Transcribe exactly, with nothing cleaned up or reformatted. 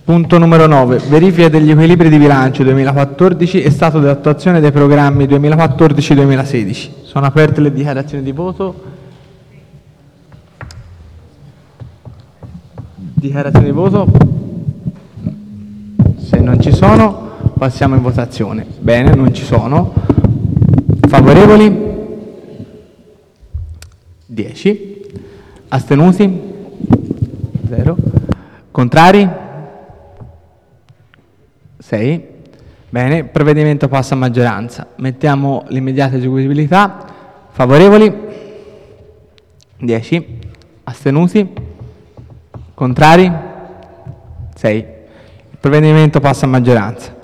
Punto numero nove. Verifica degli equilibri di bilancio duemilaquattordici e stato dell'attuazione dei programmi duemilaquattordici duemilasedici. Sono aperte le dichiarazioni di voto. Dichiarazioni di voto. Se non ci sono, passiamo in votazione. Bene, non ci sono. Favorevoli? dieci. Astenuti? zero. Contrari? sei. Bene, il provvedimento passa a maggioranza. Mettiamo l'immediata eseguibilità. Favorevoli? dieci. Astenuti? Contrari? sei. Il provvedimento passa a maggioranza.